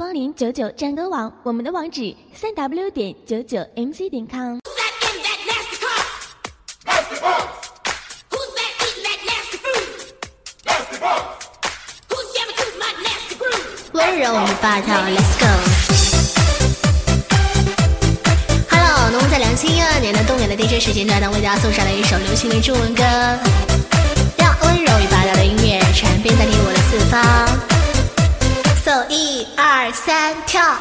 光临99战歌网，我们的网址3w.99mc.com。 温柔与霸道 ，Let's go。Hello， 那我们在2012年的动感的 DJ 时间段呢，为大家送上了一首流行的中文歌，让温柔与霸道的音乐传遍在你我的四方。So 1、2、3，跳！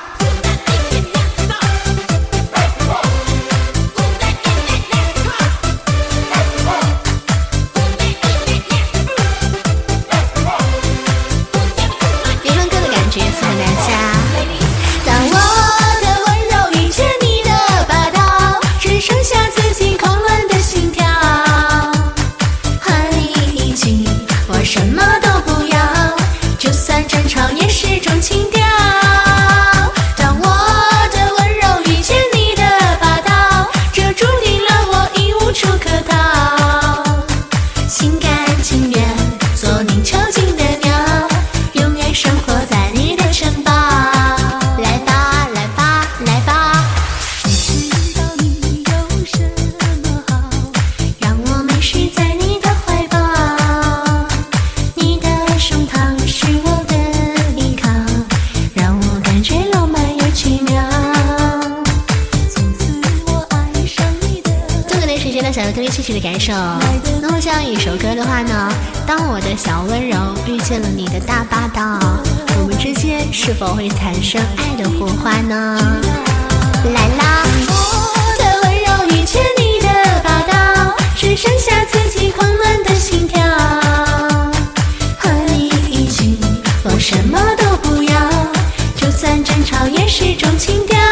角色难下。当我的温柔遇见你的霸道，只剩下自己狂乱的心跳。和你一起，我什么都不要，就算争吵也是种情调。当我的温柔遇见你的霸道，这注定了我已无处可逃。心甘情愿做你囚禁的鸟，永远生活在想要跟你细细的感受。那么这样一首歌的话呢，当我的小温柔遇见了你的大霸道，我们之间是否会产生爱的火花呢？来啦！我的温柔遇见你的霸道，只剩下自己狂乱的心跳。和你一起，我什么都不要，就算争吵也是种情调。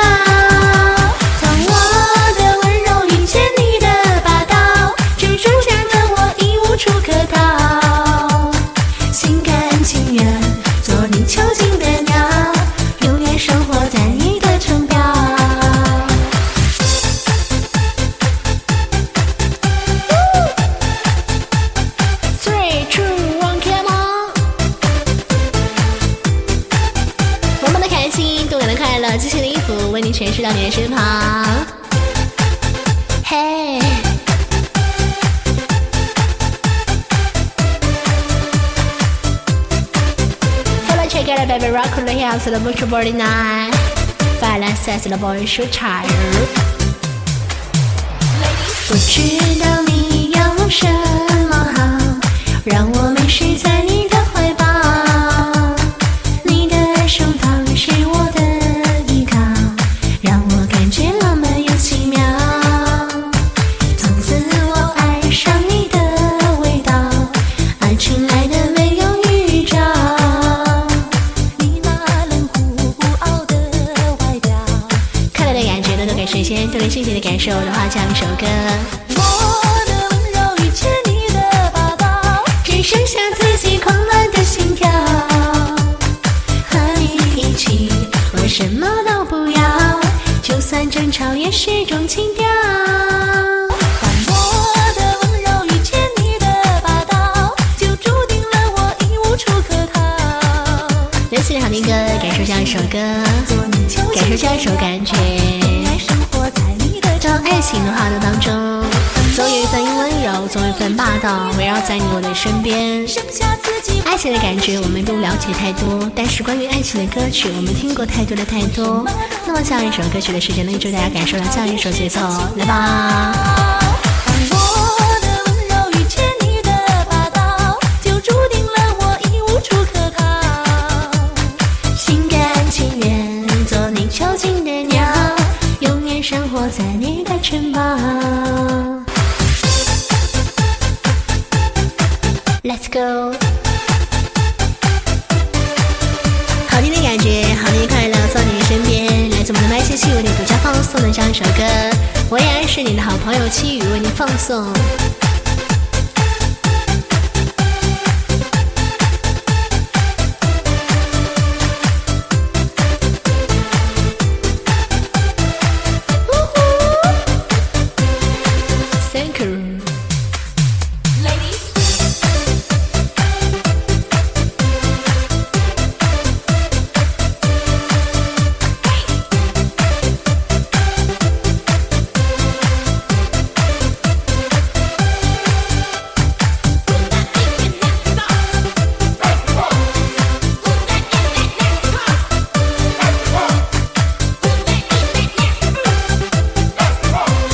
囚禁的鸟，永远生活在你的城堡。3、2、1 come on！ 我们的开心，动感的快乐，激情的衣服，为你诠释到你的身旁。嘿。Check out baby rock on the house the butcher body night. Fala says the boy so tired. 不知道你要什么好，让我迷失在你的怀抱。你的胸膛是我的依靠，让我感觉浪漫又奇妙。从此我爱上你的味道，爱情来的没有预兆。首先对细节的感受的话，这样一首歌。我的温柔遇见你的霸道，只剩下自己狂乱的心跳。和你一起，我什么都不要，就算争吵也是种情调。当我的温柔遇见你的霸道，就注定了我已无处可逃。类似的好听歌，感受这样一首歌，感受这样一首感觉。当爱情的话呢当中，总有一份温柔，总有一份霸道围绕在你我的身边。爱情的感觉我们并不了解太多，但是关于爱情的歌曲我们听过太多。那么这样一首歌曲的时间呢，祝大家感受到这样一首节奏，来吧。生活在你的城堡 Let's go。 好听的感觉，好听的快乐，坐你身边，来自我们的麦切七为你独家放送的这样一首歌，我也是你的好朋友七语为你放送。